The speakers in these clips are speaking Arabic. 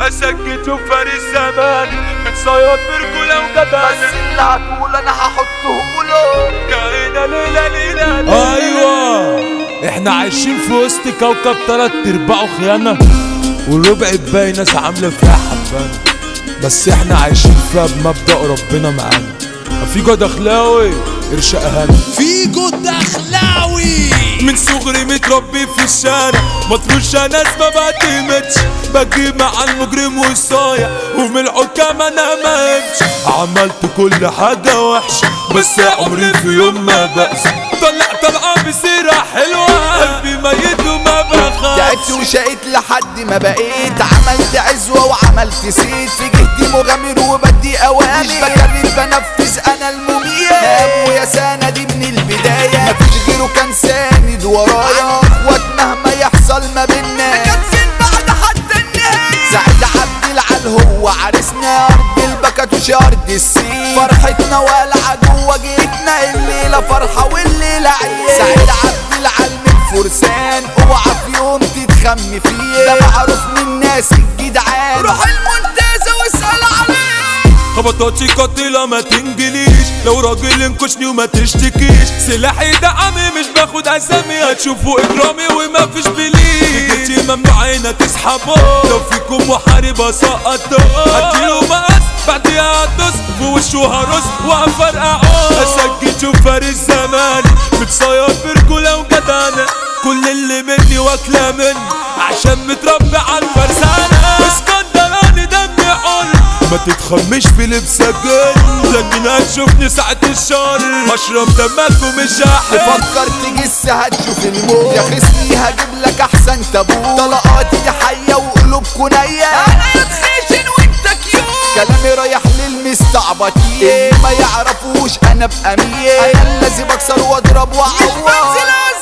اسجل شوفر الزمان متصيد برجولة وجدع بس اللي هتقول انا هحطه له كائنة ليلة ايوه احنا عايشين في وسط كوكب 3/4 خيانة والربع الباقي ناس عاملة فيها حبانة، بس احنا عايشين فيها بمبدأ ربنا معانا. فيجو دخلاوي قرش اهانة. فيجو دخلاوي من صغري متربي في الشارع مطروش ناس ما بعتمدش، بجيب مع المجرم والصايع ومن الحكام انا ما همش. عملت كل حاجة وحشة بس عمري في يوم ما بأذي، طلعة بسيرة حلوة قلبي ميت وما بخافش. تعبت وشقيت لحد ما بقيت عملت عزوة وعملت سيد في جهدي مغامر وبدي اوامر مش بكرر بنفذ انا المميت ابويا سندي من البداية مفيش غيره كان ساند ورايا اخوات مهما يحصل ما بينا مكفين بعد حتى النهاية. سعيد عبد العال هو عرسنا ارض البكاتوش ارض السين فرحتنا والعة جوا جيتنا الليلة فرحة والليلة عيال. سعيد عبد العال من فرسان اوعى في يوم تتخمي فيه ده معروف من الناس الجدعان روح المنتزه واسأل عليه. خبطاتي قاتلة ما تنجليش لو راجل انكشني وما تشتكيش، سلاحي دعمي مش باخد اسامي هتشوفوا اجرامي وما فيش بليش. جيتي ممنوع هنا تسحبوه لو فيكم محارب اسقطوه هديله مقاس بعديها هدوس في وشه هرص وهفرقعوه. اسجل شوفر الزمان متصيد برجولة وجدعنة كل اللي مني واكلة مني عشان متربي على الفرسانة اسكندراني دمي حر ما تتخمش في لبسك جن لكن هتشوفني ساعة الشر هشرب دمك ومش هحل. تفكر تجس هتشوف الموت يا خصني هجيب لك احسن تابوت طلقاتي حية وقلوبكوا نية انا يتخيشن وانت كيوت كلامي رايح للمستعبطين اللي ما يعرفوش انا بأمير انا لازم اكسر واضرب واعور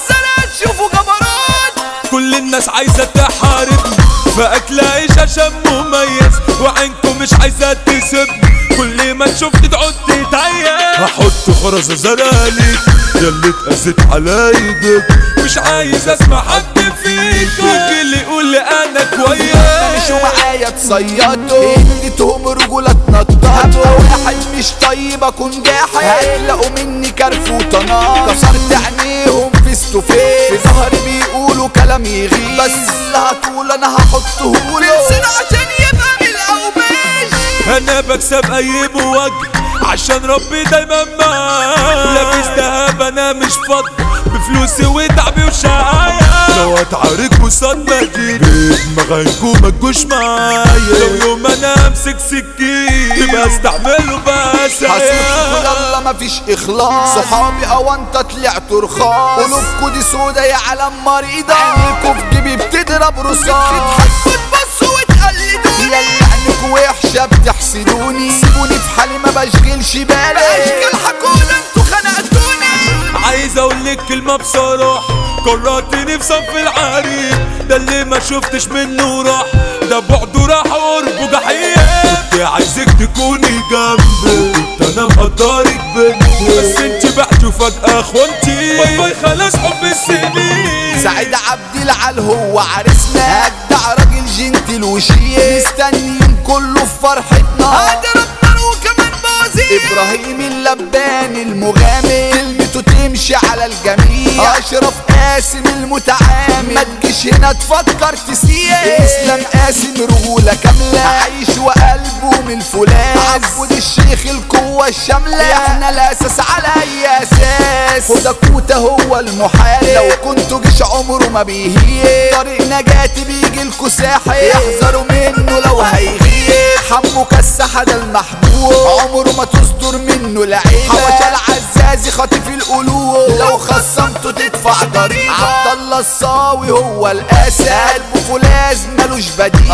شوفوا جبروت. كل الناس عايزة تحاربني فاكلاقيش عشان مميز وعينكم مش عايزة تسيبني كل ما تشوفني تقعد تتعيا هحط خرزة زرالي ياللي اتأذيت على ايدك مش عايز اسمع حد فيك اللي يقول لي انا كويس مشوا معايا تصيطوا اديتهم رجولة تنططوا واحد مش طيب اكون جاحد هتلاقوا مني كرف وطناط كسرت عينيهم فيس تو فيس في ظهري بيقولوا كلام يغيظ بس اللي هتقول انا هحطه له عشان يبقى من القماش. انا بكسب اي مواجهة عشان ربي دايما معايا لابس دهب انا مش فاضي بفلوسي وتعبي وشقايا لو هتعارك قصاد مدينة بدماغكوا ما تجوش معايا لو يوم انا امسك سكين يبقى استحمله بس هصرفكوا يلا مفيش اخلاص صحابي او انت طلعتوا رخاص قلوبكوا دي سودا يا علم مريضة عينيكوا في جيبي بتضرب رصاص بتحبوا تبصوا وتقلدوني يلا عينيكوا وحشة بتحسدوني سيبوني في حالي ما بشغلش بالي اشكال حكونا انتوا خنقتوني. عايز اقولك كلمة بصراحة قررتني في صف العريق ده اللي ما شفتش منه راح ده بعده راح وقربه جحيم كنت عايزك تكوني جنبي كنت انا مقدرك بنتي بس انت بعتي وفجأة خنتي باي باي خلاص حب السنين. سعيد عبد العال هو عرسنا اجدع راجل جنتل وشيك مستني كله في فرحتنا اضرب نار وكمان بوازيك ابراهيم اللباني المغامر كلمته تمشي على الجميع اشرف قاسم المتعامل ما تجيش هنا تفكر تسيء اسلام قاسم رجولة كاملة عايش وقلبه من الفولاذ عبود الشيخ القوة الشاملة احنا الاساس على اي اساس هدى كوتا هو المحارب لو كنتوا جيش عمره ما بيهيب طريق نجاتي بيجي الكساحي احذروا منه لو هيغيب حمو كالسحة ده المحبوب عمره ما تصدر منه لعيبة حوش العزازي خاطف القلوب لو خصمته تدفع ضريبة عبد الله الصاوي هو الاسد قلبه فولاذ ملوش بديل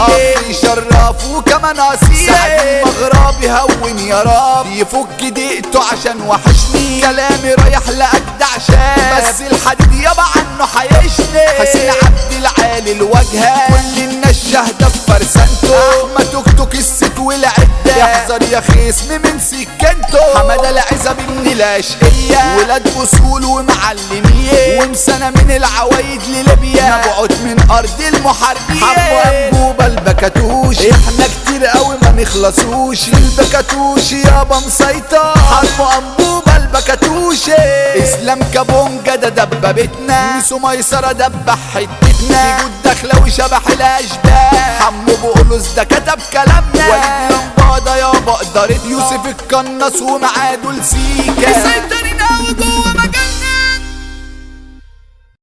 يشرفوه كمان اصيل سعد المغربي هون يا رب يفك دقته عشان وحشني كلامي رايح لاجدع شاب بس الحديد يابا عنه حيشني حسين عبد العالي الواجهة كل الناس شاهدة في فرسانته احمد توك توك الست والعدة احذر يا يا خصم من سكنته. حمادة العزبي من الاشقية ولاد اصول ومعلمية ومسنة من العوايد لليبيا نبعد من ارض المحاربية. حمو انبوبة البكاتوش احنا كتير قوي ما نخلصوش في البكاتوش يابا مسيطر. حمو انبوبة البكاتوش اسلام كابونجا ده دبابتنا ميسو ميسرة دبح حتتنا جود دخلاوي شبح الاشباح. حمو بقولوس ده كتب كلامنا وليد لمبادة يابا قدرت يوسف القناص ومعاه دول سيكا مسيطرين قوي جوه